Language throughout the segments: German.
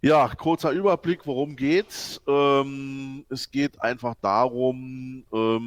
Ja, kurzer Überblick, worum geht's? Es geht einfach darum,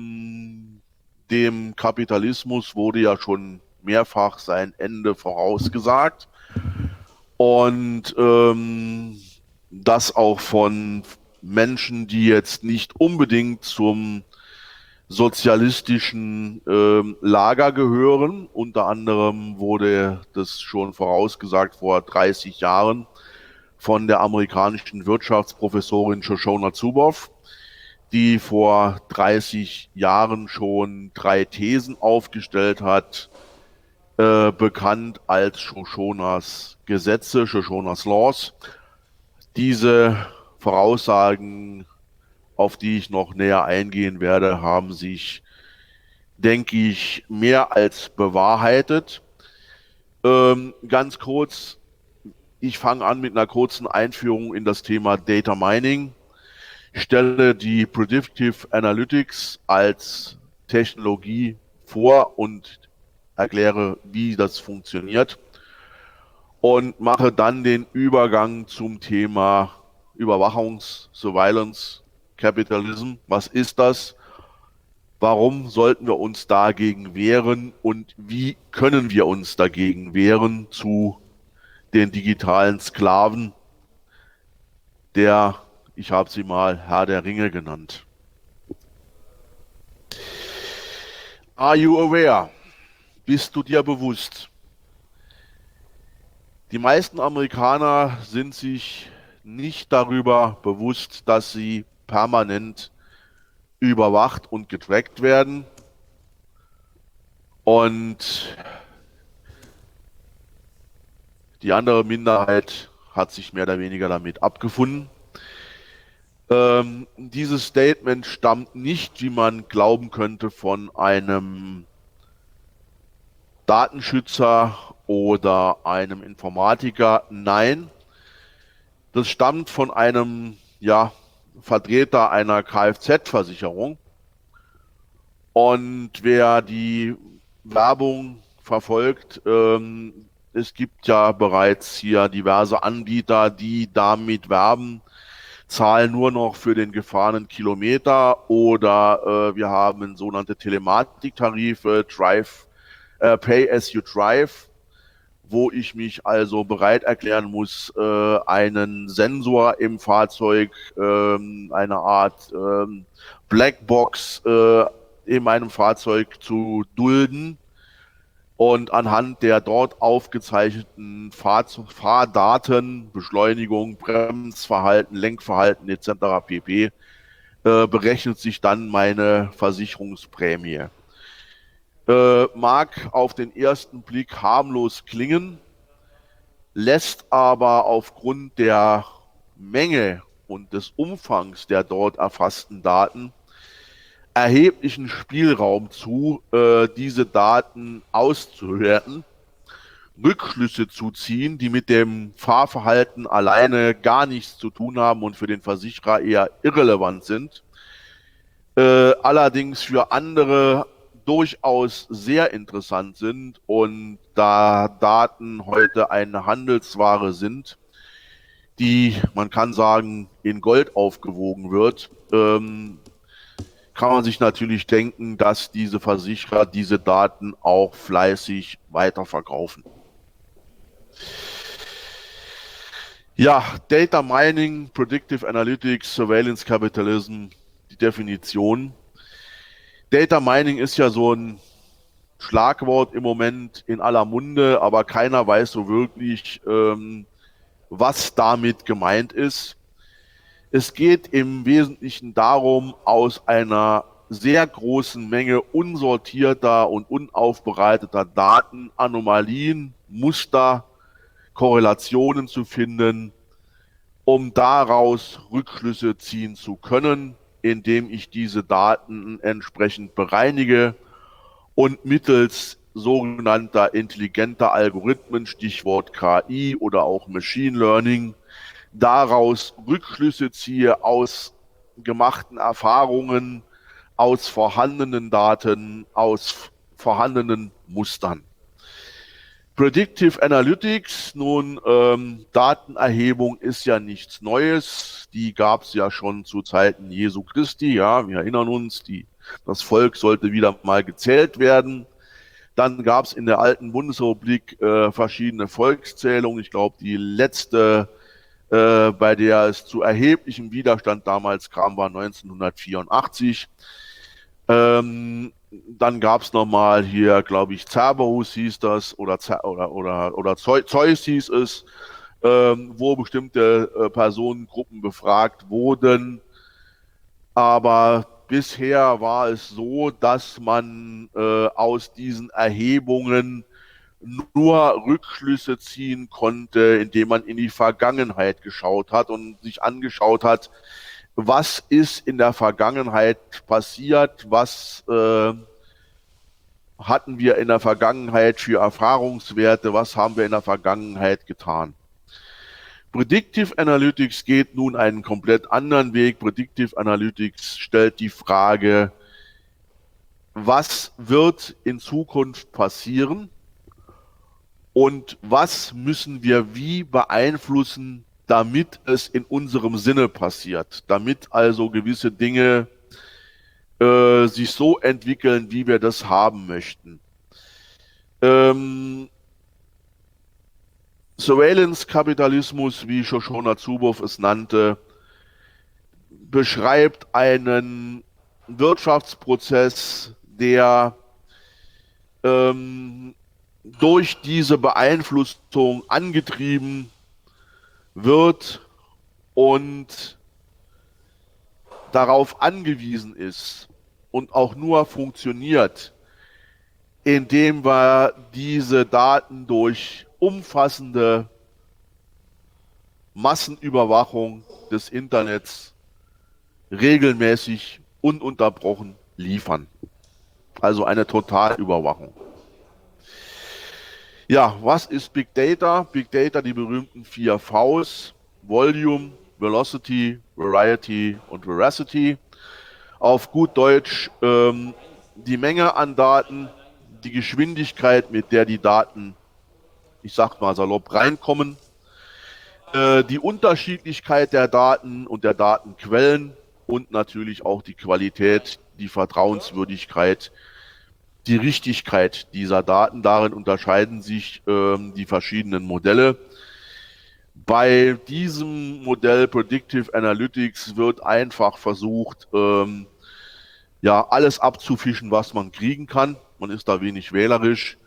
dem Kapitalismus wurde ja schon mehrfach sein Ende vorausgesagt und das auch von Menschen, die jetzt nicht unbedingt zum sozialistischen Lager gehören. Unter anderem wurde das schon vorausgesagt vor 30 Jahren von der amerikanischen Wirtschaftsprofessorin Shoshona Zuboff, die vor 30 Jahren schon drei Thesen aufgestellt hat, bekannt als Shoshonas Gesetze, Shoshonas Laws. Diese Voraussagen, auf die ich noch näher eingehen werde, haben sich, denke ich, mehr als bewahrheitet. Ganz kurz, ich fange an mit einer kurzen Einführung in das Thema Data Mining, stelle die Predictive Analytics als Technologie vor und erkläre, wie das funktioniert und mache dann den Übergang zum Thema Surveillance Capitalism. Was ist das? Warum sollten wir uns dagegen wehren und wie können wir uns dagegen wehren zu den digitalen Sklaven, der, ich habe sie mal Herr der Ringe genannt. Are you aware? Bist du dir bewusst? Die meisten Amerikaner sind sich nicht darüber bewusst, dass sie permanent überwacht und getrackt werden. Und die andere Minderheit hat sich mehr oder weniger damit abgefunden. Dieses Statement stammt nicht, wie man glauben könnte, von einem Datenschützer oder einem Informatiker. Nein, das stammt von einem, ja, Vertreter einer Kfz-Versicherung. Und wer die Werbung verfolgt, es gibt ja bereits hier diverse Anbieter, die damit werben, zahl nur noch für den gefahrenen Kilometer oder wir haben sogenannte Telematiktarife, Pay as you drive, wo ich mich also bereit erklären muss, einen Sensor im Fahrzeug, eine Art Blackbox in meinem Fahrzeug zu dulden und anhand der dort aufgezeichneten Fahrdaten, Beschleunigung, Bremsverhalten, Lenkverhalten etc. pp. Berechnet sich dann meine Versicherungsprämie. Mag auf den ersten Blick harmlos klingen, lässt aber aufgrund der Menge und des Umfangs der dort erfassten Daten erheblichen Spielraum zu, diese Daten auszuwerten, Rückschlüsse zu ziehen, die mit dem Fahrverhalten alleine gar nichts zu tun haben und für den Versicherer eher irrelevant sind, allerdings für andere durchaus sehr interessant sind. Und da Daten heute eine Handelsware sind, die, man kann sagen, in Gold aufgewogen wird, kann man sich natürlich denken, dass diese Versicherer diese Daten auch fleißig weiterverkaufen. Ja, Data Mining, Predictive Analytics, Surveillance Capitalism, die Definition. Data Mining ist ja so ein Schlagwort im Moment in aller Munde, aber keiner weiß so wirklich, was damit gemeint ist. Es geht im Wesentlichen darum, aus einer sehr großen Menge unsortierter und unaufbereiteter Daten Anomalien, Muster, Korrelationen zu finden, um daraus Rückschlüsse ziehen zu können, indem ich diese Daten entsprechend bereinige und mittels sogenannter intelligenter Algorithmen, Stichwort KI oder auch Machine Learning, daraus Rückschlüsse ziehe aus gemachten Erfahrungen, aus vorhandenen Daten, aus vorhandenen Mustern. Predictive Analytics, nun, Datenerhebung ist ja nichts Neues. Die gab es ja schon zu Zeiten Jesu Christi. Ja, wir erinnern uns, das Volk sollte wieder mal gezählt werden. Dann gab es in der alten Bundesrepublik verschiedene Volkszählungen. Ich glaube, die letzte, bei der es zu erheblichem Widerstand damals kam, war 1984. Dann gab es nochmal hier, glaube ich, Cerberus hieß das oder Zeus hieß es, wo bestimmte Personengruppen befragt wurden. Aber bisher war es so, dass man aus diesen Erhebungen nur Rückschlüsse ziehen konnte, indem man in die Vergangenheit geschaut hat und sich angeschaut hat, was ist in der Vergangenheit passiert, was hatten wir in der Vergangenheit für Erfahrungswerte, was haben wir in der Vergangenheit getan. Predictive Analytics geht nun einen komplett anderen Weg. Predictive Analytics stellt die Frage, was wird in Zukunft passieren und was müssen wir wie beeinflussen, damit es in unserem Sinne passiert, damit also gewisse Dinge sich so entwickeln, wie wir das haben möchten. Surveillance-Kapitalismus, wie Shoshona Zuboff es nannte, beschreibt einen Wirtschaftsprozess, der durch diese Beeinflussung angetrieben wird und darauf angewiesen ist und auch nur funktioniert, indem wir diese Daten durch umfassende Massenüberwachung des Internets regelmäßig ununterbrochen liefern. Also eine Totalüberwachung. Ja, was ist Big Data? Big Data, die berühmten 4 Vs: Volume, Velocity, Variety und Veracity. Auf gut Deutsch die Menge an Daten, die Geschwindigkeit, mit der die Daten, ich sag mal salopp, reinkommen, die Unterschiedlichkeit der Daten und der Datenquellen und natürlich auch die Qualität, die Vertrauenswürdigkeit, die Richtigkeit dieser Daten. Darin unterscheiden sich die verschiedenen Modelle. Bei diesem Modell Predictive Analytics wird einfach versucht, ja, alles abzufischen, was man kriegen kann. Man ist da wenig wählerisch.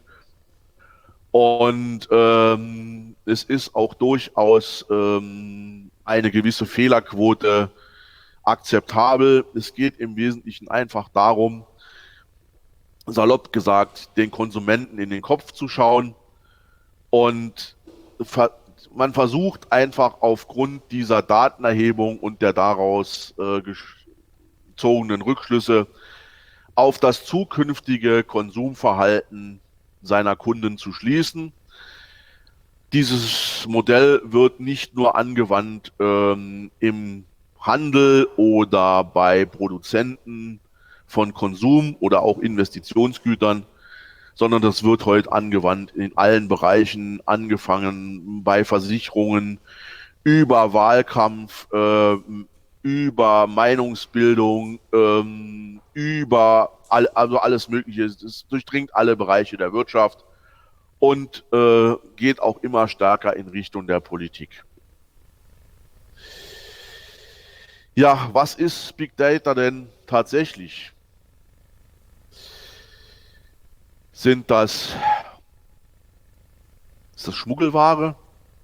Und es ist auch durchaus eine gewisse Fehlerquote akzeptabel. Es geht im Wesentlichen einfach darum, salopp gesagt, den Konsumenten in den Kopf zu schauen. Und man versucht einfach aufgrund dieser Datenerhebung und der daraus gezogenen Rückschlüsse auf das zukünftige Konsumverhalten seiner Kunden zu schließen. Dieses Modell wird nicht nur angewandt im Handel oder bei Produzenten von Konsum- oder auch Investitionsgütern, sondern das wird heute angewandt in allen Bereichen, angefangen bei Versicherungen, über Wahlkampf, über Meinungsbildung, über also alles Mögliche. Es durchdringt alle Bereiche der Wirtschaft und geht auch immer stärker in Richtung der Politik. Ja, was ist Big Data denn tatsächlich? Ist das Schmuggelware?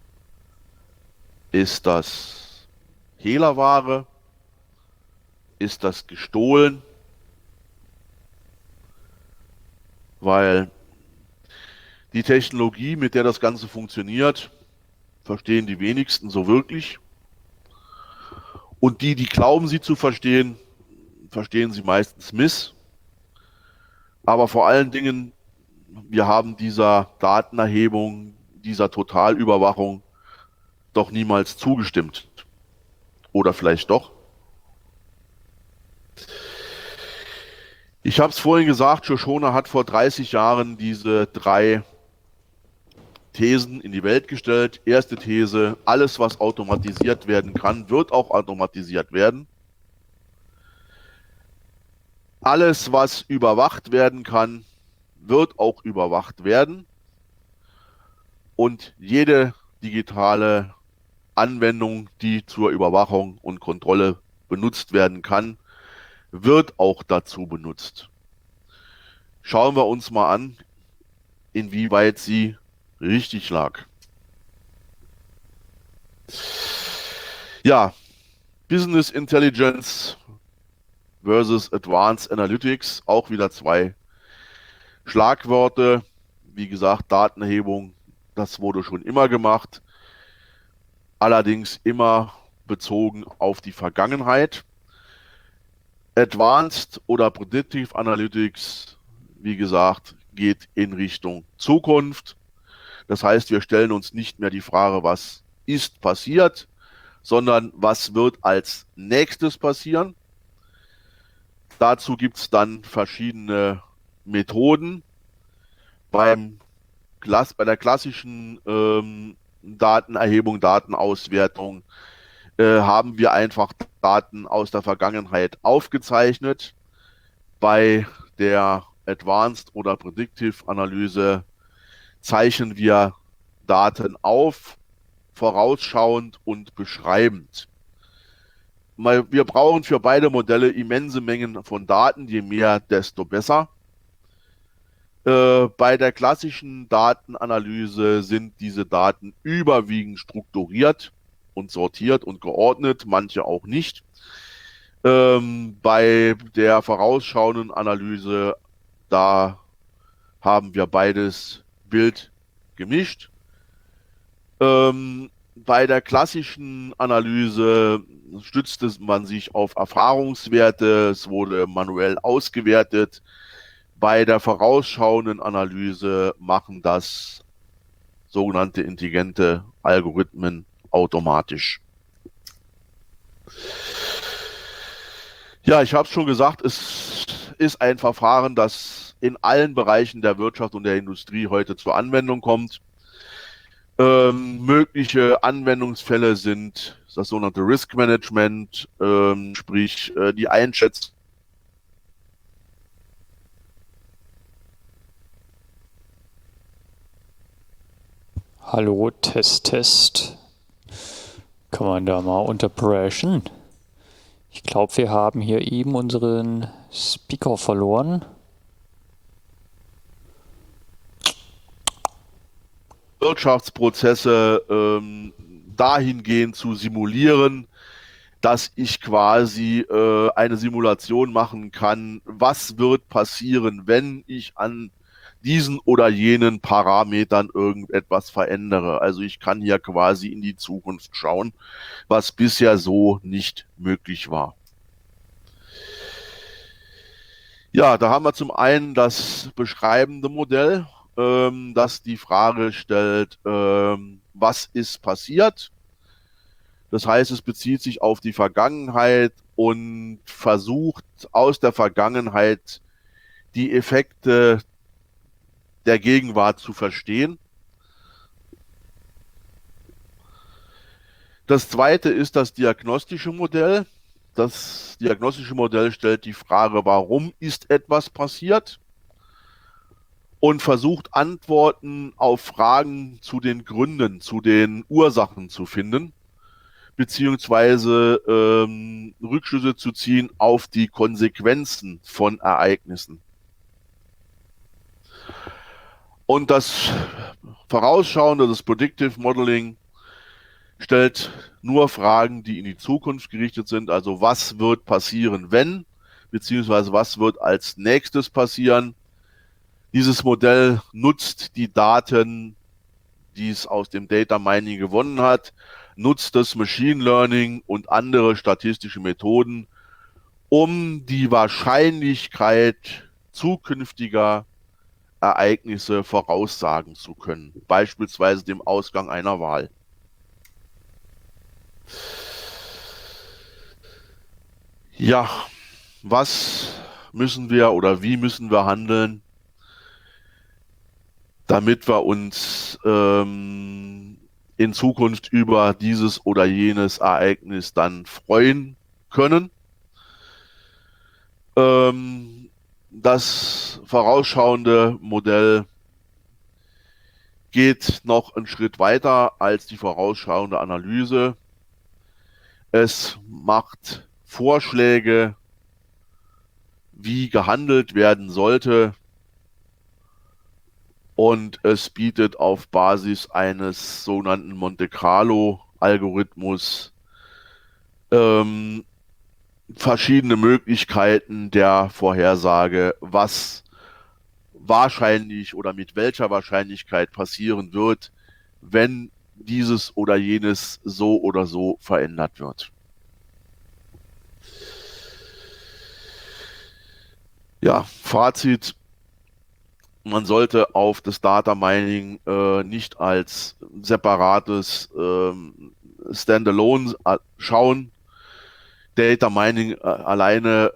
Ist das Hehlerware? Ist das gestohlen? Weil die Technologie, mit der das Ganze funktioniert, verstehen die wenigsten so wirklich. Und die glauben, sie zu verstehen, verstehen sie meistens miss. Aber vor allen Dingen, wir haben dieser Datenerhebung, dieser Totalüberwachung doch niemals zugestimmt. Oder vielleicht doch? Ich habe es vorhin gesagt, Shoshona hat vor 30 Jahren diese 3 Thesen in die Welt gestellt. Erste These: Alles, was automatisiert werden kann, wird auch automatisiert werden. Alles, was überwacht werden kann, wird auch überwacht werden. Und jede digitale Anwendung, die zur Überwachung und Kontrolle benutzt werden kann, wird auch dazu benutzt. Schauen wir uns mal an, inwieweit sie richtig lag. Ja, Business Intelligence versus Advanced Analytics, auch wieder zwei Schlagworte. Wie gesagt, Datenerhebung, das wurde schon immer gemacht, allerdings immer bezogen auf die Vergangenheit. Advanced oder Predictive Analytics, wie gesagt, geht in Richtung Zukunft. Das heißt, wir stellen uns nicht mehr die Frage, was ist passiert, sondern was wird als nächstes passieren. Dazu gibt es dann verschiedene Methoden. Bei der klassischen Datenerhebung, Datenauswertung haben wir einfach Daten aus der Vergangenheit aufgezeichnet. Bei der Advanced oder Predictive Analyse zeichnen wir Daten auf, vorausschauend und beschreibend. Wir brauchen für beide Modelle immense Mengen von Daten, je mehr, desto besser. Bei der klassischen Datenanalyse sind diese Daten überwiegend strukturiert und sortiert und geordnet, manche auch nicht. Bei der vorausschauenden Analyse, da haben wir beides Bild gemischt. Bei der klassischen Analyse stützte man sich auf Erfahrungswerte, es wurde manuell ausgewertet. Bei der vorausschauenden Analyse machen das sogenannte intelligente Algorithmen automatisch. Ja, ich habe es schon gesagt, es ist ein Verfahren, das in allen Bereichen der Wirtschaft und der Industrie heute zur Anwendung kommt. Mögliche Anwendungsfälle sind das sogenannte Risk Management, sprich die Einschätzung. Hallo, Test, Test. Kann man da mal unterbrechen? Ich glaube, wir haben hier eben unseren Speaker verloren. Wirtschaftsprozesse dahingehend zu simulieren, dass ich quasi eine Simulation machen kann, was wird passieren, wenn ich an diesen oder jenen Parametern irgendetwas verändere. Also ich kann hier quasi in die Zukunft schauen, was bisher so nicht möglich war. Ja, da haben wir zum einen das beschreibende Modell, das die Frage stellt, was ist passiert? Das heißt, es bezieht sich auf die Vergangenheit und versucht aus der Vergangenheit die Effekte der Gegenwart zu verstehen. Das zweite ist das diagnostische Modell. Das diagnostische Modell stellt die Frage, warum ist etwas passiert? Und versucht Antworten auf Fragen zu den Gründen, zu den Ursachen zu finden, beziehungsweise Rückschlüsse zu ziehen auf die Konsequenzen von Ereignissen. Und das Vorausschauende, das Predictive Modeling, stellt nur Fragen, die in die Zukunft gerichtet sind. Also was wird passieren, wenn, beziehungsweise was wird als nächstes passieren. Dieses Modell nutzt die Daten, die es aus dem Data Mining gewonnen hat, nutzt das Machine Learning und andere statistische Methoden, um die Wahrscheinlichkeit zukünftiger Ereignisse voraussagen zu können, beispielsweise dem Ausgang einer Wahl. Ja, was müssen wir oder wie müssen wir handeln, damit wir uns uns in Zukunft über dieses oder jenes Ereignis dann freuen können. Das vorausschauende Modell geht noch einen Schritt weiter als die vorausschauende Analyse. Es macht Vorschläge, wie gehandelt werden sollte, und es bietet auf Basis eines sogenannten Monte Carlo-Algorithmus verschiedene Möglichkeiten der Vorhersage, was wahrscheinlich oder mit welcher Wahrscheinlichkeit passieren wird, wenn dieses oder jenes so oder so verändert wird. Ja, Fazit: Man sollte auf das Data Mining nicht als separates Standalone schauen. Data Mining alleine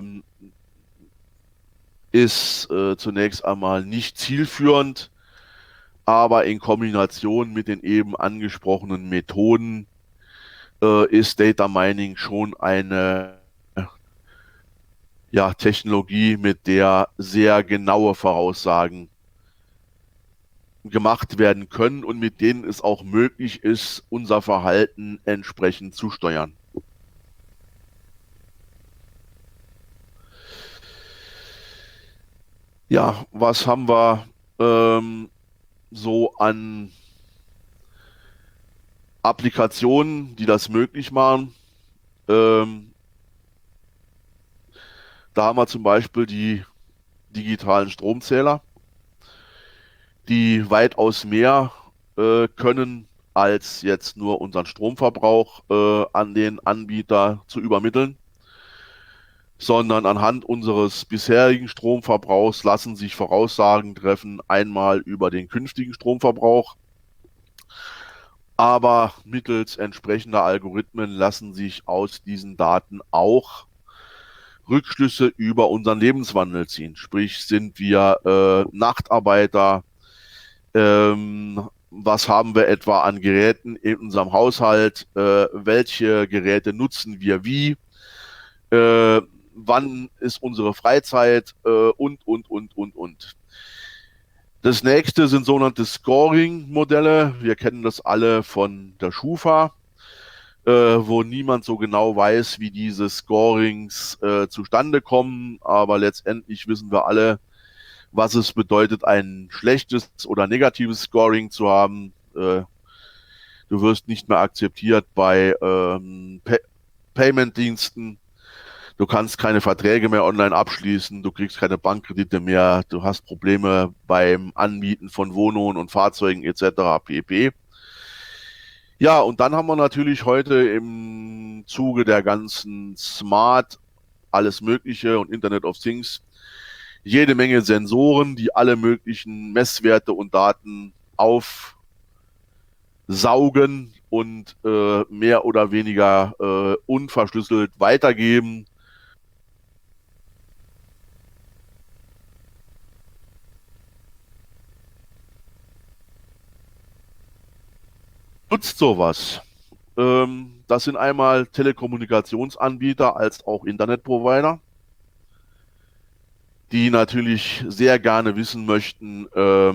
ist zunächst einmal nicht zielführend, aber in Kombination mit den eben angesprochenen Methoden ist Data Mining schon eine Technologie, mit der sehr genaue Voraussagen gemacht werden können und mit denen es auch möglich ist, unser Verhalten entsprechend zu steuern. Ja, was haben wir so an Applikationen, die das möglich machen? Da haben wir zum Beispiel die digitalen Stromzähler, die weitaus mehr können, als jetzt nur unseren Stromverbrauch an den Anbieter zu übermitteln, sondern anhand unseres bisherigen Stromverbrauchs lassen sich Voraussagen treffen, einmal über den künftigen Stromverbrauch, aber mittels entsprechender Algorithmen lassen sich aus diesen Daten auch Rückschlüsse über unseren Lebenswandel ziehen. Sprich, sind wir Nachtarbeiter? Was haben wir etwa an Geräten in unserem Haushalt? Welche Geräte nutzen wir wie? Wann ist unsere Freizeit? Und. Das nächste sind sogenannte Scoring-Modelle. Wir kennen das alle von der Schufa, wo niemand so genau weiß, wie diese Scorings zustande kommen. Aber letztendlich wissen wir alle, was es bedeutet, ein schlechtes oder negatives Scoring zu haben. Du wirst nicht mehr akzeptiert bei Payment-Diensten. Du kannst keine Verträge mehr online abschließen. Du kriegst keine Bankkredite mehr. Du hast Probleme beim Anmieten von Wohnungen und Fahrzeugen etc. pp. Ja, und dann haben wir natürlich heute im Zuge der ganzen Smart, alles Mögliche und Internet of Things jede Menge Sensoren, die alle möglichen Messwerte und Daten aufsaugen und mehr oder weniger unverschlüsselt weitergeben. Nutzt sowas? Das sind einmal Telekommunikationsanbieter als auch Internetprovider, die natürlich sehr gerne wissen möchten,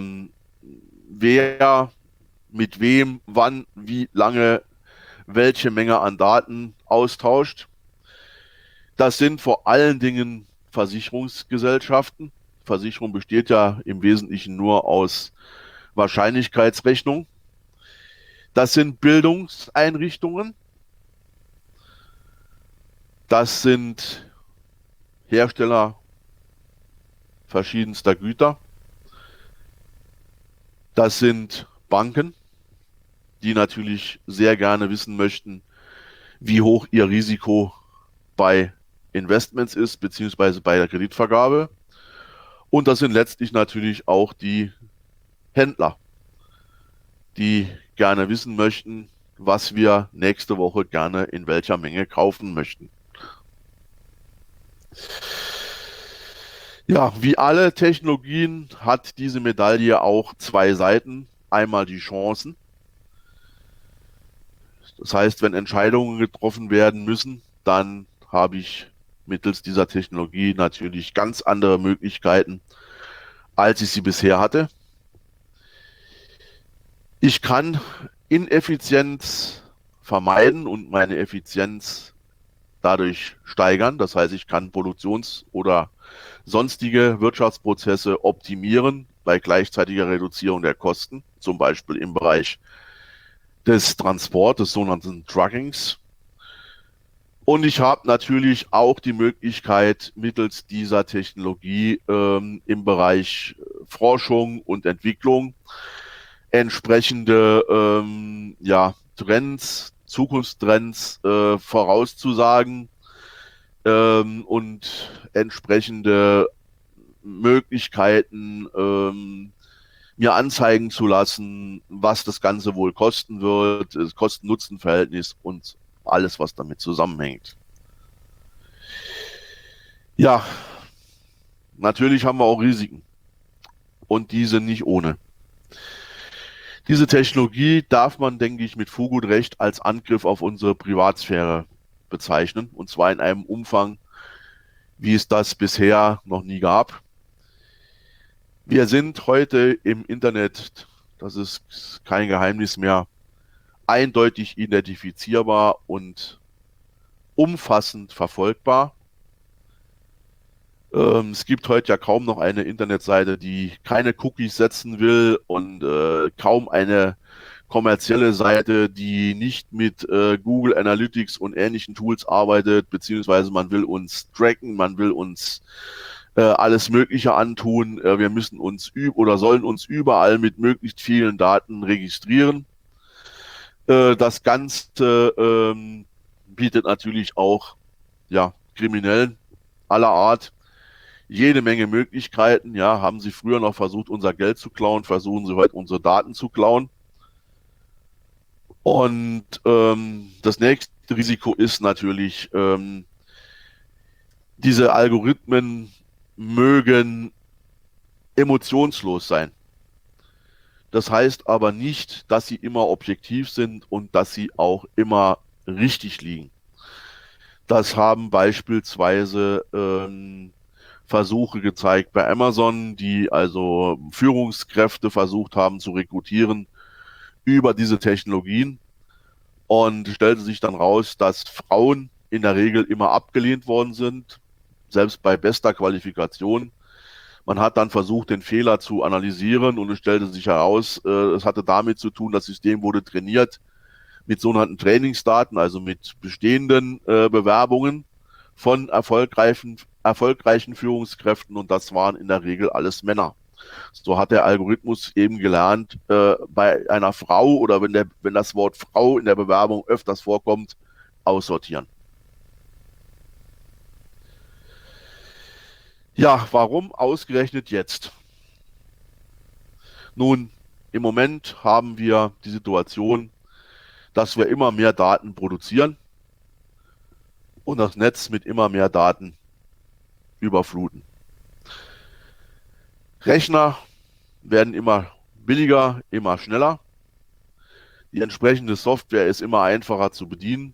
wer mit wem, wann, wie lange, welche Menge an Daten austauscht. Das sind vor allen Dingen Versicherungsgesellschaften. Versicherung besteht ja im Wesentlichen nur aus Wahrscheinlichkeitsrechnung. Das sind Bildungseinrichtungen. Das sind Hersteller verschiedenster Güter. Das sind Banken, die natürlich sehr gerne wissen möchten, wie hoch ihr Risiko bei Investments ist, beziehungsweise bei der Kreditvergabe. Und das sind letztlich natürlich auch die Händler, die gerne wissen möchten, was wir nächste Woche gerne in welcher Menge kaufen möchten. Ja, wie alle Technologien hat diese Medaille auch zwei Seiten. einmal die Chancen. Das heißt, wenn Entscheidungen getroffen werden müssen, dann habe ich mittels dieser Technologie natürlich ganz andere Möglichkeiten, als ich sie bisher hatte. Ich kann Ineffizienz vermeiden und meine Effizienz dadurch steigern. Das heißt, ich kann Produktions- oder sonstige Wirtschaftsprozesse optimieren bei gleichzeitiger Reduzierung der Kosten, zum Beispiel im Bereich des Transports, des sogenannten Truckings. Und ich habe natürlich auch die Möglichkeit, mittels dieser Technologie im Bereich Forschung und Entwicklung entsprechende Trends, Zukunftstrends vorauszusagen und entsprechende Möglichkeiten mir anzeigen zu lassen, was das Ganze wohl kosten wird, das Kosten-Nutzen-Verhältnis und alles, was damit zusammenhängt. Ja, natürlich haben wir auch Risiken und diese nicht ohne. Diese Technologie darf man, denke ich, mit Fug und Recht als Angriff auf unsere Privatsphäre bezeichnen, und zwar in einem Umfang, wie es das bisher noch nie gab. Wir sind heute im Internet, das ist kein Geheimnis mehr, eindeutig identifizierbar und umfassend verfolgbar. Es gibt heute ja kaum noch eine Internetseite, die keine Cookies setzen will, und kaum eine kommerzielle Seite, die nicht mit Google Analytics und ähnlichen Tools arbeitet, beziehungsweise man will uns tracken, man will uns alles Mögliche antun. Wir müssen uns oder sollen uns überall mit möglichst vielen Daten registrieren. Das Ganze bietet natürlich auch Kriminellen aller Art jede Menge Möglichkeiten. Ja, haben sie früher noch versucht, unser Geld zu klauen, versuchen sie heute unsere Daten zu klauen. Und das nächste Risiko ist natürlich, diese Algorithmen mögen emotionslos sein. Das heißt aber nicht, dass sie immer objektiv sind und dass sie auch immer richtig liegen. Das haben beispielsweise Versuche gezeigt bei Amazon, die also Führungskräfte versucht haben zu rekrutieren über diese Technologien, und stellte sich dann raus, dass Frauen in der Regel immer abgelehnt worden sind, selbst bei bester Qualifikation. Man hat dann versucht, den Fehler zu analysieren, und es stellte sich heraus, es hatte damit zu tun, das System wurde trainiert mit sogenannten Trainingsdaten, also mit bestehenden Bewerbungen von erfolgreichen Führungskräften, und das waren in der Regel alles Männer. So hat der Algorithmus eben gelernt, bei einer Frau oder wenn das Wort Frau in der Bewerbung öfters vorkommt, aussortieren. Ja, warum ausgerechnet jetzt? Nun, im Moment haben wir die Situation, dass wir immer mehr Daten produzieren und das Netz mit immer mehr Daten überfluten. Rechner werden immer billiger, immer schneller. Die entsprechende Software ist immer einfacher zu bedienen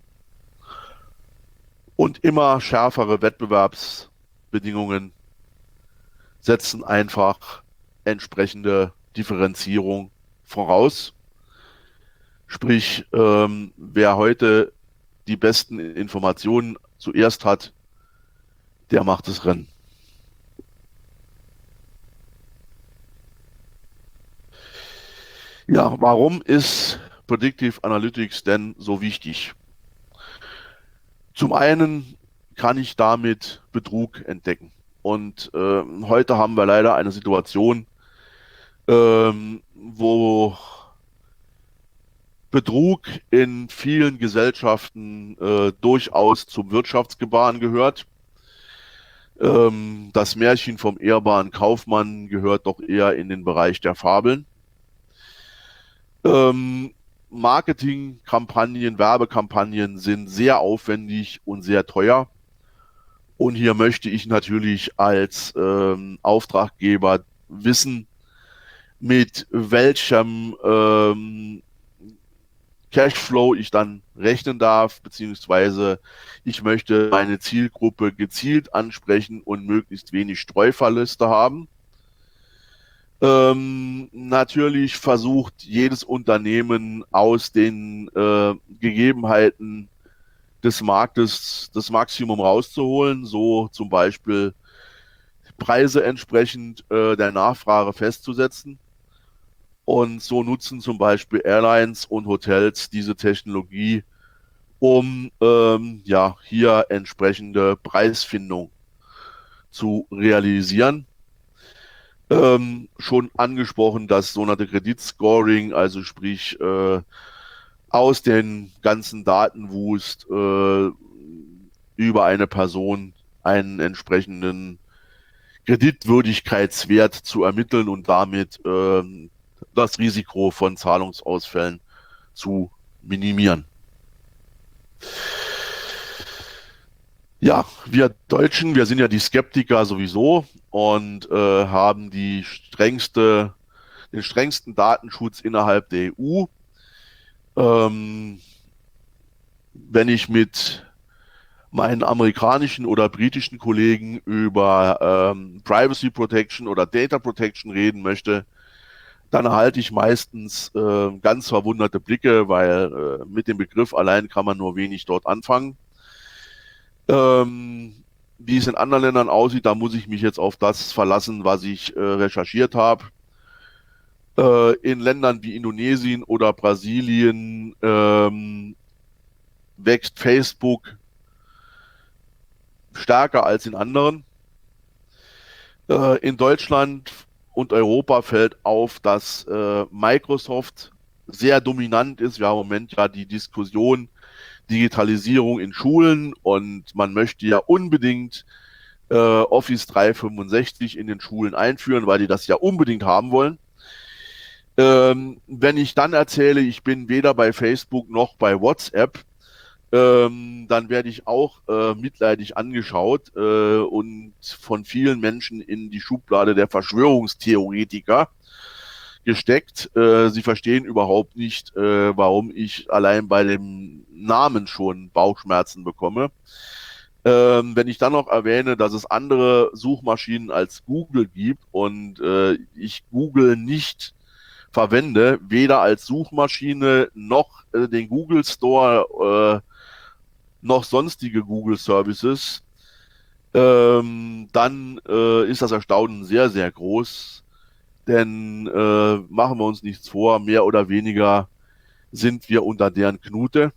und immer schärfere Wettbewerbsbedingungen setzen einfach entsprechende Differenzierung voraus. Sprich, wer heute die besten Informationen zuerst hat, der macht das Rennen. Ja, warum ist Predictive Analytics denn so wichtig? Zum einen kann ich damit Betrug entdecken. Und heute haben wir leider eine Situation, wo Betrug in vielen Gesellschaften durchaus zum Wirtschaftsgebaren gehört. Das Märchen vom ehrbaren Kaufmann gehört doch eher in den Bereich der Fabeln. Marketingkampagnen, Werbekampagnen sind sehr aufwendig und sehr teuer. Und hier möchte ich natürlich als Auftraggeber wissen, mit welchem Cashflow ich dann rechnen darf, beziehungsweise ich möchte meine Zielgruppe gezielt ansprechen und möglichst wenig Streuverluste haben. Natürlich versucht jedes Unternehmen aus den Gegebenheiten des Marktes das Maximum rauszuholen, so zum Beispiel Preise entsprechend der Nachfrage festzusetzen. Und so nutzen zum Beispiel Airlines und Hotels diese Technologie, um ja, hier entsprechende Preisfindung zu realisieren. Schon angesprochen, das sogenannte Kreditscoring, also sprich aus den ganzen Datenwust über eine Person einen entsprechenden Kreditwürdigkeitswert zu ermitteln und damit das Risiko von Zahlungsausfällen zu minimieren. Ja, wir Deutschen, wir sind ja die Skeptiker sowieso und haben den strengsten Datenschutz innerhalb der EU. Wenn ich mit meinen amerikanischen oder britischen Kollegen über Privacy Protection oder Data Protection reden möchte, dann erhalte ich meistens ganz verwunderte Blicke, weil mit dem Begriff allein kann man nur wenig dort anfangen. Wie es in anderen Ländern aussieht, da muss ich mich jetzt auf das verlassen, was ich recherchiert habe. In Ländern wie Indonesien oder Brasilien wächst Facebook stärker als in anderen. In Deutschland und Europa fällt auf, dass Microsoft sehr dominant ist. Wir haben im Moment ja die Diskussion Digitalisierung in Schulen und man möchte ja unbedingt Office 365 in den Schulen einführen, weil die das ja unbedingt haben wollen. Wenn ich dann erzähle, ich bin weder bei Facebook noch bei WhatsApp, dann werde ich auch mitleidig angeschaut und von vielen Menschen in die Schublade der Verschwörungstheoretiker gesteckt. Sie verstehen überhaupt nicht, warum ich allein bei dem Namen schon Bauchschmerzen bekomme. Wenn ich dann noch erwähne, dass es andere Suchmaschinen als Google gibt und ich Google nicht verwende, weder als Suchmaschine noch den Google Store noch sonstige Google Services, dann ist das Erstaunen sehr, sehr groß. Denn machen wir uns nichts vor, mehr oder weniger sind wir unter deren Knute.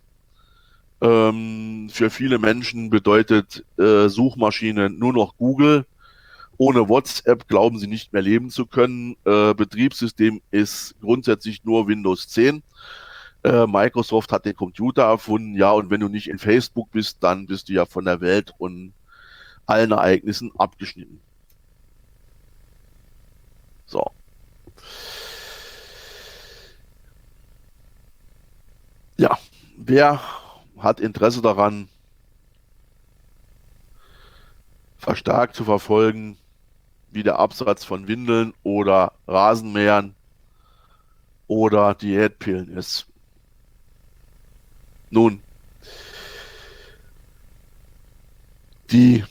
Für viele Menschen bedeutet Suchmaschine nur noch Google. Ohne WhatsApp glauben sie nicht mehr leben zu können. Betriebssystem ist grundsätzlich nur Windows 10. Microsoft hat den Computer erfunden, ja, und wenn du nicht in Facebook bist, dann bist du ja von der Welt und allen Ereignissen abgeschnitten. So. Ja, wer hat Interesse daran, verstärkt zu verfolgen, wie der Absatz von Windeln oder Rasenmähern oder Diätpillen ist? Nun, die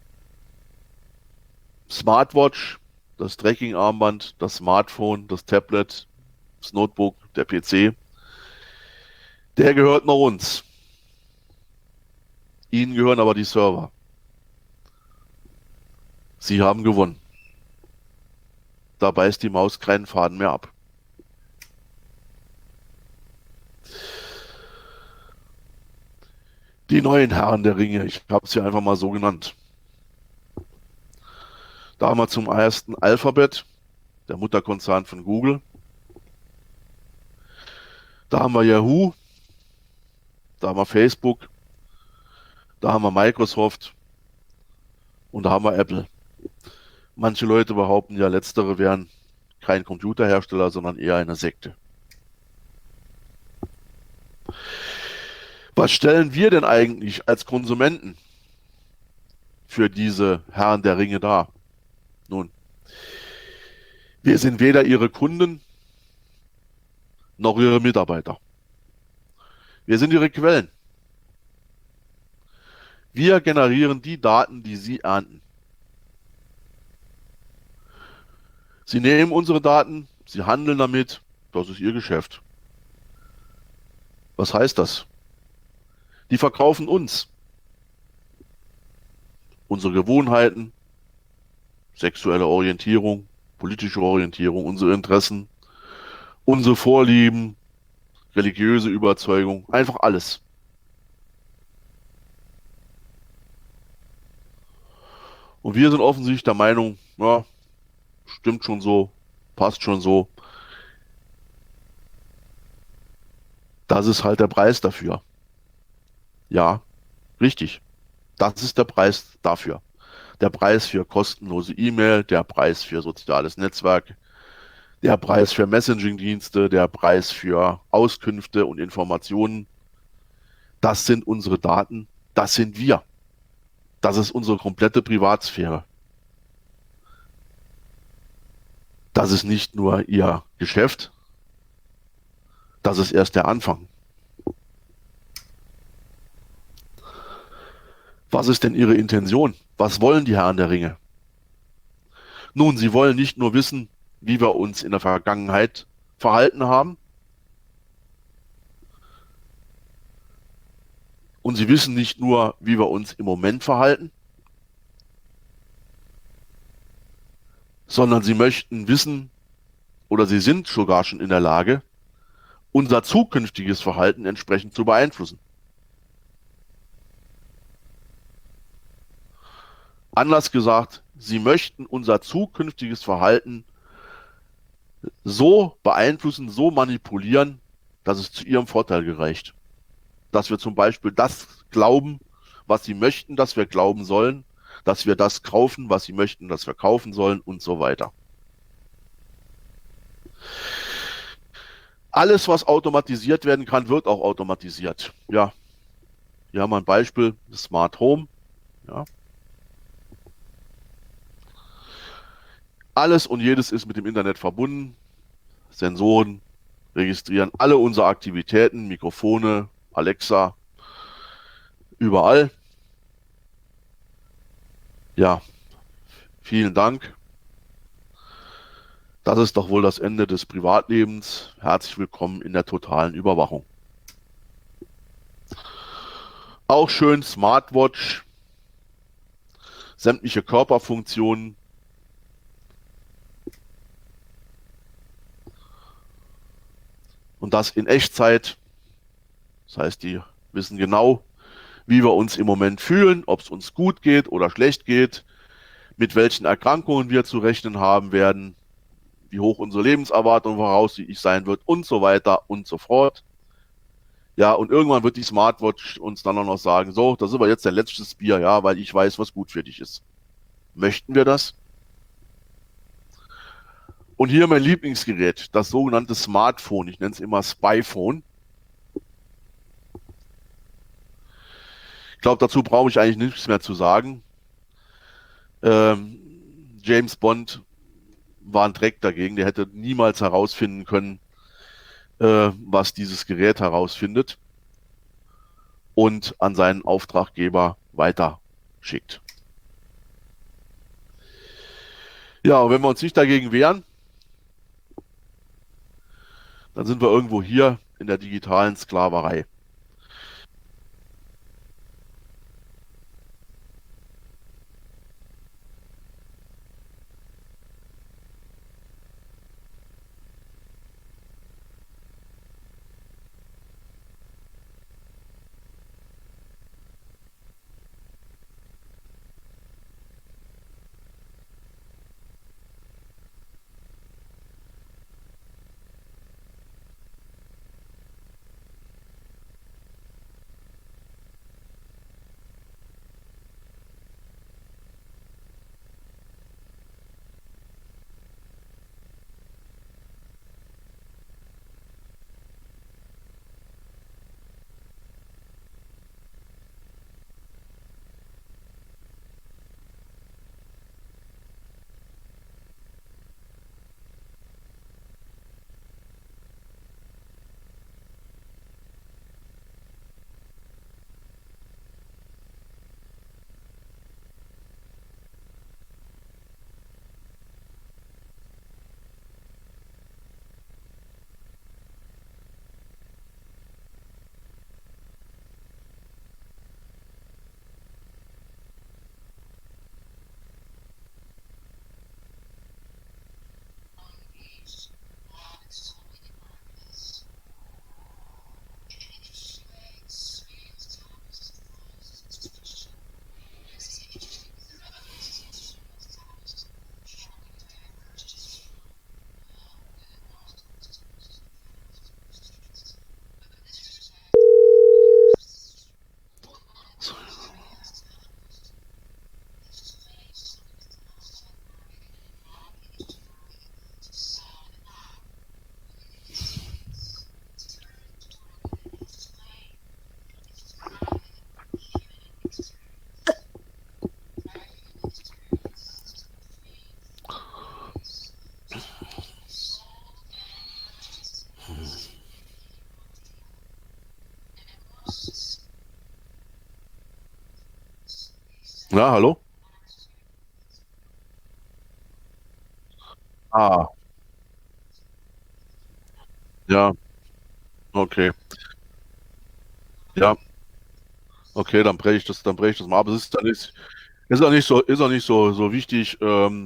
Smartwatch, das Tracking-Armband, das Smartphone, das Tablet, das Notebook, der PC, der gehört noch uns. Ihnen gehören aber die Server. Sie haben gewonnen. Da beißt die Maus keinen Faden mehr ab. Die neuen Herren der Ringe, ich habe es ja einfach mal so genannt. Da haben wir zum ersten Alphabet, der Mutterkonzern von Google. Da haben wir Yahoo, da haben wir Facebook, da haben wir Microsoft und da haben wir Apple. Manche Leute behaupten ja, letztere wären kein Computerhersteller, sondern eher eine Sekte. Was stellen wir denn eigentlich als Konsumenten für diese Herren der Ringe dar? Nun, Wir sind weder Ihre Kunden noch Ihre Mitarbeiter. Wir sind Ihre Quellen. Wir generieren die Daten, die Sie ernten. Sie nehmen unsere Daten, Sie handeln damit, das ist Ihr Geschäft. Was heißt das? Die verkaufen uns unsere Gewohnheiten, sexuelle Orientierung, politische Orientierung, unsere Interessen, unsere Vorlieben, religiöse Überzeugung, einfach alles. Und wir sind offensichtlich der Meinung, ja, stimmt schon so, passt schon so. Das ist halt der Preis dafür. Ja, richtig. Das ist der Preis dafür. Der Preis für kostenlose E-Mail, der Preis für soziales Netzwerk, der Preis für Messaging-Dienste, der Preis für Auskünfte und Informationen. Das sind unsere Daten, das sind wir. Das ist unsere komplette Privatsphäre. Das ist nicht nur Ihr Geschäft, das ist erst der Anfang. Was ist denn Ihre Intention? Was wollen die Herren der Ringe? Nun, sie wollen nicht nur wissen, wie wir uns in der Vergangenheit verhalten haben, und sie wissen nicht nur, wie wir uns im Moment verhalten, sondern sie möchten wissen, oder sie sind sogar schon in der Lage, unser zukünftiges Verhalten entsprechend zu beeinflussen. Anders gesagt, sie möchten unser zukünftiges Verhalten so beeinflussen, so manipulieren, dass es zu ihrem Vorteil gereicht. Dass wir zum Beispiel das glauben, was sie möchten, dass wir glauben sollen, dass wir das kaufen, was sie möchten, dass wir kaufen sollen und so weiter. Alles, was automatisiert werden kann, wird auch automatisiert. Ja, hier haben wir ein Beispiel, Smart Home. Ja. Alles und jedes ist mit dem Internet verbunden. Sensoren registrieren alle unsere Aktivitäten, Mikrofone, Alexa, überall. Ja, vielen Dank. Das ist doch wohl das Ende des Privatlebens. Herzlich willkommen in der totalen Überwachung. Auch schön Smartwatch, sämtliche Körperfunktionen. Und das in Echtzeit. Das heißt, die wissen genau, wie wir uns im Moment fühlen, ob es uns gut geht oder schlecht geht, mit welchen Erkrankungen wir zu rechnen haben werden, wie hoch unsere Lebenserwartung voraussichtlich sein wird und so weiter und so fort. Ja, und irgendwann wird die Smartwatch uns dann auch noch sagen, so, das ist aber jetzt dein letztes Bier, ja, weil ich weiß, was gut für dich ist. Möchten wir das? Und hier mein Lieblingsgerät, das sogenannte Smartphone. Ich nenne es immer Spyphone. Ich glaube, dazu brauche ich eigentlich nichts mehr zu sagen. Ähm, James Bond war ein Dreck dagegen. Der hätte niemals herausfinden können, was dieses Gerät herausfindet und an seinen Auftraggeber weiterschickt. Ja, und wenn wir uns nicht dagegen wehren, dann sind wir irgendwo hier in der digitalen Sklaverei. Na, hallo? Ah, ja, okay. Ja, okay, dann breche ich das mal ab. Es ist auch nicht so wichtig.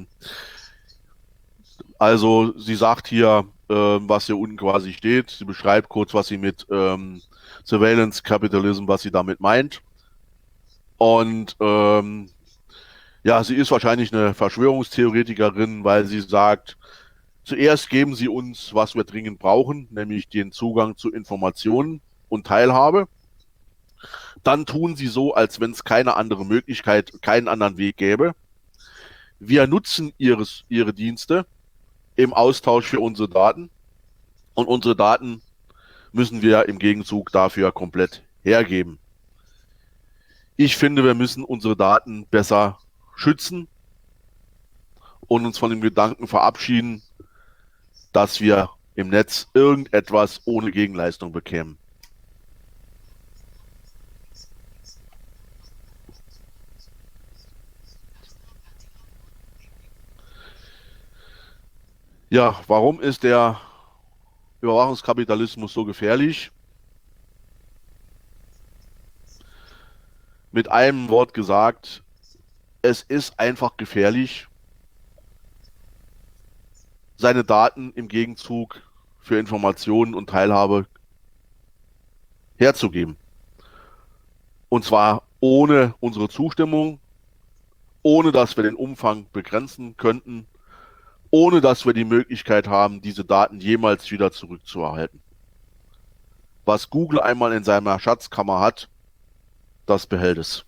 Also, sie sagt hier, was hier unten quasi steht. Sie beschreibt kurz, was sie mit Surveillance Capitalism, was sie damit meint. Und ja, sie ist wahrscheinlich eine Verschwörungstheoretikerin, weil sie sagt, zuerst geben sie uns, was wir dringend brauchen, nämlich den Zugang zu Informationen und Teilhabe. Dann tun sie so, als wenn es keine andere Möglichkeit, keinen anderen Weg gäbe. Wir nutzen ihre Dienste im Austausch für unsere Daten und unsere Daten müssen wir im Gegenzug dafür komplett hergeben. Ich finde, wir müssen unsere Daten besser schützen und uns von dem Gedanken verabschieden, dass wir im Netz irgendetwas ohne Gegenleistung bekämen. Ja, warum ist der Überwachungskapitalismus so gefährlich? Mit einem Wort gesagt, es ist einfach gefährlich, seine Daten im Gegenzug für Informationen und Teilhabe herzugeben. Und zwar ohne unsere Zustimmung, ohne dass wir den Umfang begrenzen könnten, ohne dass wir die Möglichkeit haben, diese Daten jemals wieder zurückzuerhalten. Was Google einmal in seiner Schatzkammer hat, das behält es.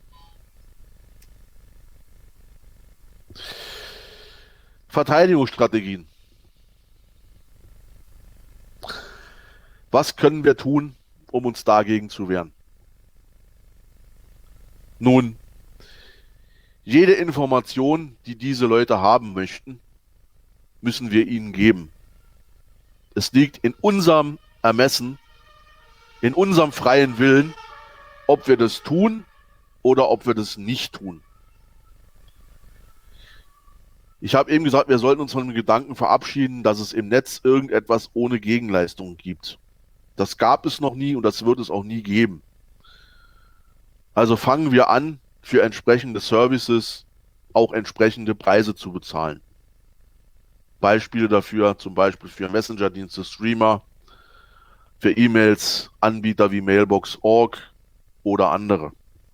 Verteidigungsstrategien. Was können wir tun, um uns dagegen zu wehren? Nun, jede Information, die diese Leute haben möchten, müssen wir ihnen geben. Es liegt in unserem Ermessen, in unserem freien Willen, ob wir das tun oder ob wir das nicht tun. Ich habe eben gesagt, wir sollten uns von dem Gedanken verabschieden, dass es im Netz irgendetwas ohne Gegenleistung gibt. Das gab es noch nie und das wird es auch nie geben. Also fangen wir an, für entsprechende Services auch entsprechende Preise zu bezahlen. Beispiele dafür, zum Beispiel für Messenger-Dienste, Streamer, für E-Mails, Anbieter wie Mailbox.org oder andere.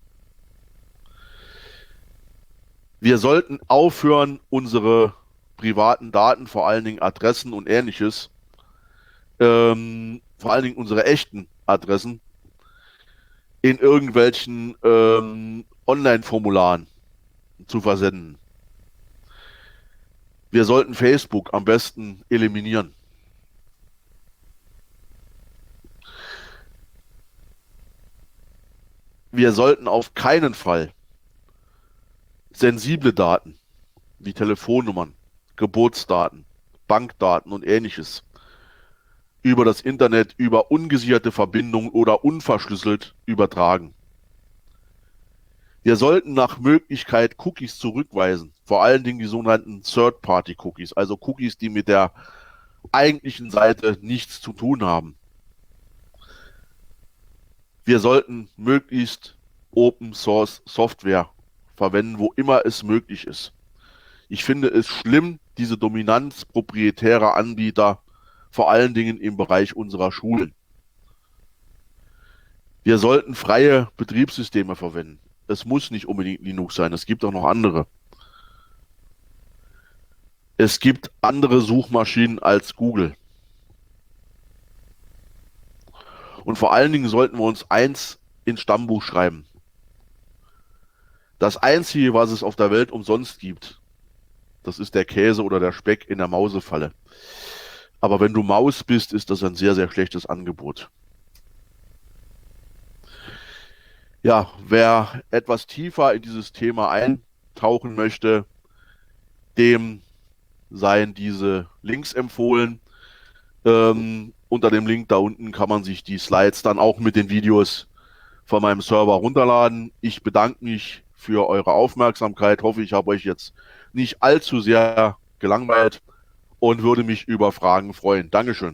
Wir sollten aufhören, unsere privaten Daten, vor allen Dingen Adressen und ähnliches, vor allen Dingen unsere echten Adressen, in irgendwelchen Online-Formularen zu versenden. Wir sollten Facebook am besten eliminieren. Wir sollten auf keinen Fall sensible Daten wie Telefonnummern, Geburtsdaten, Bankdaten und ähnliches über das Internet, über ungesicherte Verbindungen oder unverschlüsselt übertragen. Wir sollten nach Möglichkeit Cookies zurückweisen, vor allen Dingen die sogenannten Third-Party-Cookies, also Cookies, die mit der eigentlichen Seite nichts zu tun haben. Wir sollten möglichst Open Source Software verwenden, wo immer es möglich ist. Ich finde es schlimm, diese Dominanz proprietärer Anbieter, vor allen Dingen im Bereich unserer Schulen. Wir sollten freie Betriebssysteme verwenden. Es muss nicht unbedingt Linux sein, es gibt auch noch andere. Es gibt andere Suchmaschinen als Google. Und vor allen Dingen sollten wir uns eins ins Stammbuch schreiben. Das Einzige, was es auf der Welt umsonst gibt, das ist der Käse oder der Speck in der Mausefalle. Aber wenn du Maus bist, ist das ein sehr, sehr schlechtes Angebot. Ja, wer etwas tiefer in dieses Thema eintauchen möchte, dem seien diese Links empfohlen. Unter dem Link da unten kann man sich die Slides dann auch mit den Videos von meinem Server runterladen. Ich bedanke mich für eure Aufmerksamkeit. Hoffe, ich habe euch jetzt nicht allzu sehr gelangweilt und würde mich über Fragen freuen. Dankeschön.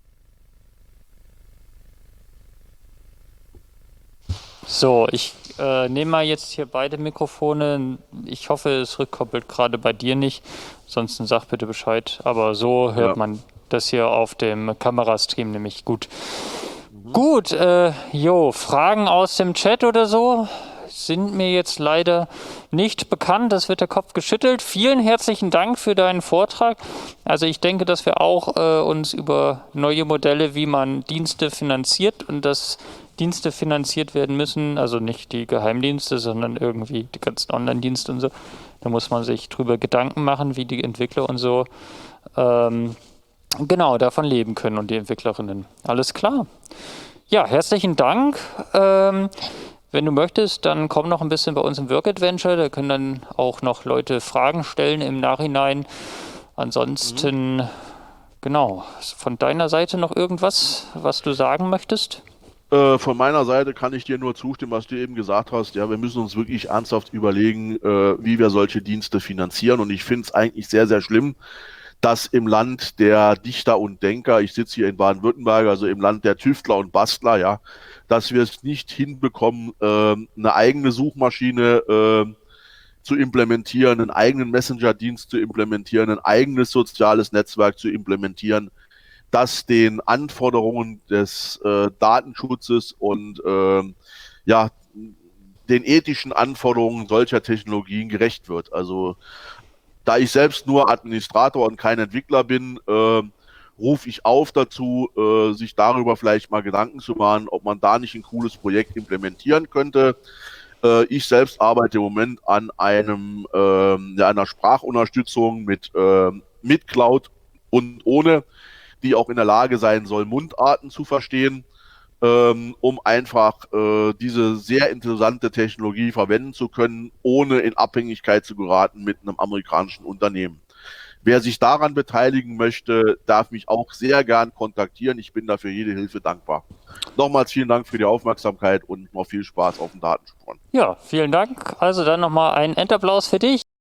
So, ich nehme mal jetzt hier beide Mikrofone. Ich hoffe, es rückkoppelt gerade bei dir nicht. Ansonsten sag bitte Bescheid. Aber so hört Ja. man das hier auf dem Kamerastream nämlich gut. Mhm. Gut, Fragen aus dem Chat oder so sind mir jetzt leider nicht bekannt. Das wird der Kopf geschüttelt. Vielen herzlichen Dank für deinen Vortrag. Also ich denke, dass wir auch uns über neue Modelle, wie man Dienste finanziert und dass Dienste finanziert werden müssen, also nicht die Geheimdienste, sondern irgendwie die ganzen Online-Dienste und so. Da muss man sich drüber Gedanken machen, wie die Entwickler und so genau davon leben können und die Entwicklerinnen. Alles klar. Ja, herzlichen Dank. Wenn du möchtest, dann komm noch ein bisschen bei uns im Work Adventure. Da können dann auch noch Leute Fragen stellen im Nachhinein. Ansonsten, genau, von deiner Seite noch irgendwas, was du sagen möchtest? Von meiner Seite kann ich dir nur zustimmen, was du eben gesagt hast. Ja, wir müssen uns wirklich ernsthaft überlegen, wie wir solche Dienste finanzieren. Und ich finde es eigentlich sehr, sehr schlimm, dass im Land der Dichter und Denker, ich sitze hier in Baden-Württemberg, also im Land der Tüftler und Bastler, ja, dass wir es nicht hinbekommen, eine eigene Suchmaschine zu implementieren, einen eigenen Messenger-Dienst zu implementieren, ein eigenes soziales Netzwerk zu implementieren, das den Anforderungen des Datenschutzes und ja, den ethischen Anforderungen solcher Technologien gerecht wird. Also da ich selbst nur Administrator und kein Entwickler bin, rufe ich auf dazu, sich darüber vielleicht mal Gedanken zu machen, ob man da nicht ein cooles Projekt implementieren könnte. Ich selbst arbeite im Moment an einer Sprachunterstützung mit Cloud und ohne, die auch in der Lage sein soll, Mundarten zu verstehen, um einfach diese sehr interessante Technologie verwenden zu können, ohne in Abhängigkeit zu geraten mit einem amerikanischen Unternehmen. Wer sich daran beteiligen möchte, darf mich auch sehr gern kontaktieren. Ich bin dafür jede Hilfe dankbar. Nochmals vielen Dank für die Aufmerksamkeit und noch viel Spaß auf dem Datenschutz. Ja, vielen Dank. Also dann nochmal ein Endapplaus für dich.